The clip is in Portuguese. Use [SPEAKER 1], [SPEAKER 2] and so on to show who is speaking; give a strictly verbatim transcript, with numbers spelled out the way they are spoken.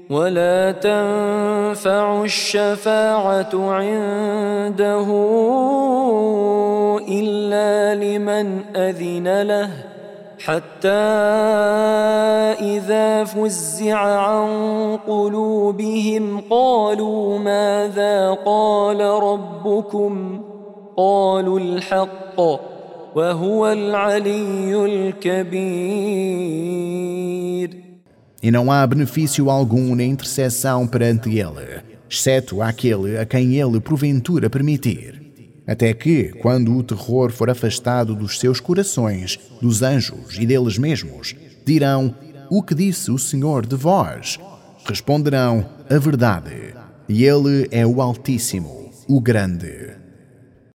[SPEAKER 1] ولا تنفع الشفاعة عنده إلا لمن أذن له حتى إذا فزع عن قلوبهم قالوا ماذا قال ربكم قالوا الحق وهو العلي الكبير.
[SPEAKER 2] E não há benefício algum na intercessão perante ele, exceto àquele a quem ele porventura permitir. Até que, quando o terror for afastado dos seus corações, dos anjos e deles mesmos, dirão: o que disse o Senhor de vós? Responderão: a verdade. E ele é o Altíssimo, o Grande.